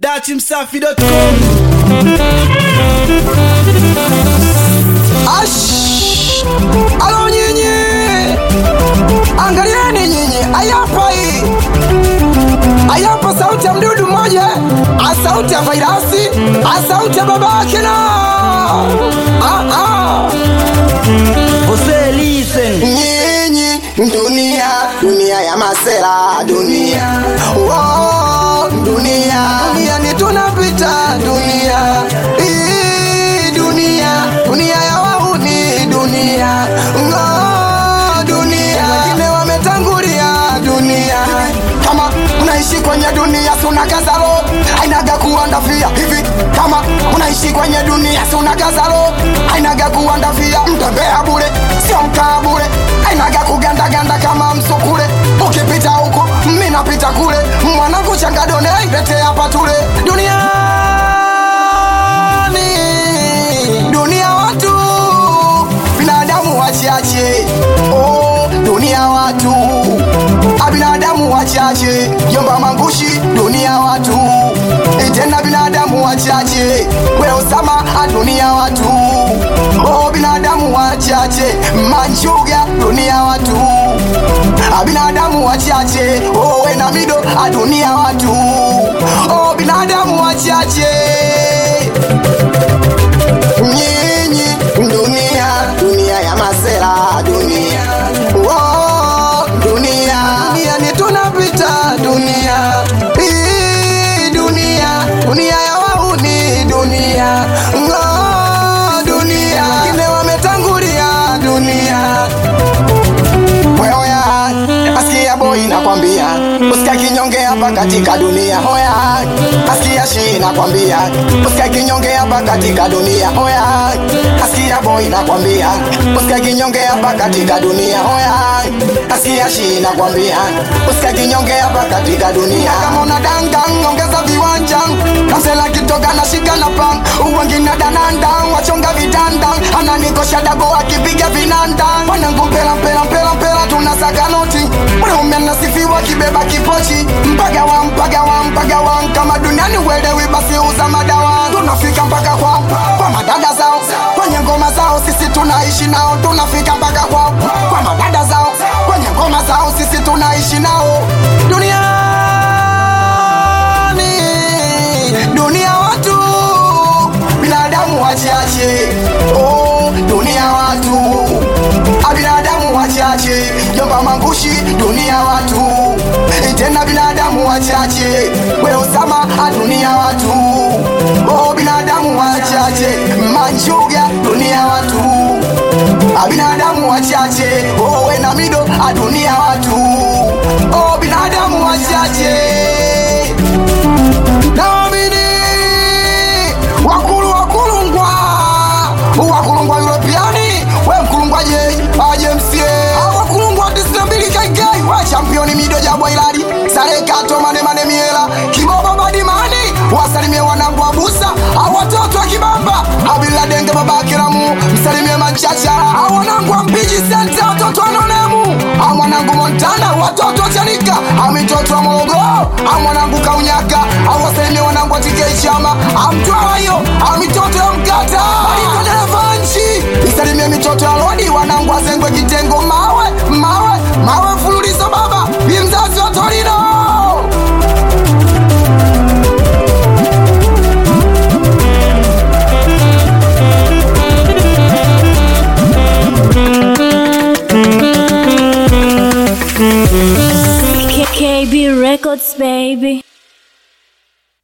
datimsafi.com. Alo nyinyi, angalieni nyinyi, ayapa sauti ya mdudu mmoja, sauti ya vairasi, sauti ya babake na Ose listen. nyinyi, dunia ya masela, dunia ni tunapita, hii dunia ya wahuni, dunia wengine wametangulia, dunia. Kama unaishi kwenye dunia suna gazalo, hainaga kuandafia hivi. Kama unaishi kwenye dunia suna gazalo, hainaga kuandafia. Mtembea bure, sio mkaa bure, hainaga kugandaganda kama msukule. Ukipita huko, mimi napita kule. Mwanangu changadone, lete hapa tule. Dunia watu, binadamu wachache. Dunia watu, binadamu wachache. Yomba mangushi, dunia watu, tena binadamu wachache. We Osama, dunia watu, binadamu wachache. Manchuga, dunia watu, binadamu wachache. We Namido, dunia watu, binadamu wachache. Nyinyi, dunia ya masela, dunia ni tunapita, hii dunia ya wahuni, dunia wengine wametangulia, dunia. Hoya, asikia boy nakwambia, usika kinyonge hapa katika dunia. Hoya, asikia shi nakwambia, usika kinyonge hapa katika dunia. Hoya, asikia boy nakwambia, usika kinyonge hapa katika dunia. Hoya, asikia shi nakwambia, usika kinyonge hapa katika dunia. Kama una danga ongeza viwanja, kasela kitoka na shika na pang, wengine dananda wachonga vitanda, ananikosha dago akipiga vinanda. Wanangu pela tunasaka noti, mwanaume nasifiwa kibeba kipochi. Mpaga wa kama duniani uelewi basi uza madawa. Tunafika mpaka kwa madada zao, kwenye ngoma zao sisi tunaishi nao. Tunafika mpaka kwa madada zao, kwenye ngoma zao sisi tunaishi nao. Dunia watu, binadamu wachache. Dunia watu, binadamu wachache. Yomba mangushi, dunia watu, tena binadamu wachache. We Osama, dunia watu, binadamu wachache. Manchuga, dunia watu, binadamu wachache. We Namido, dunia watu, binadamu wachache. Naamini wakulungwa Europeani, we mkulungwa JMCA, wakulungwa 92 KK, we championi mido jabwa iladi. Sarekato mane miela, kiboba badimani, wasalimie wanangu wa busa, watoto wa kibamba, abila denge babake ramu, msalimie manchacha, wanangu wa mpiji center, watoto wa nonemu, mwanangu Montana, watoto wa Chanika, mitoto wa Morogoro, mwanangu Kaunyaka, wasalimie wanangu wa TK Chama, mtwayo, mitoto ya Mkata, Marito Delevanchi, isalimie mitoto ya Lodi, wanangu wa Zengwe Kitengo, mawe fululizo baba, bimzazi wa Torino. KB Records, baby.